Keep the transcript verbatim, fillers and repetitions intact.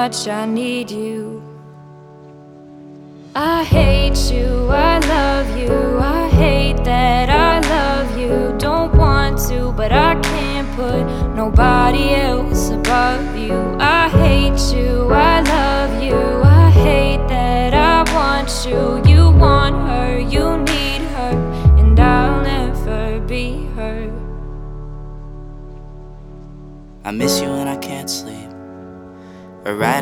much I need you. I hate you, I love you, I hate that I love you. Don't want to, but I can't put nobody else above you. I hate you, I love you, I hate that I want you. You want her, you need her, and I'll never be her. I miss you and I can't sleep, or right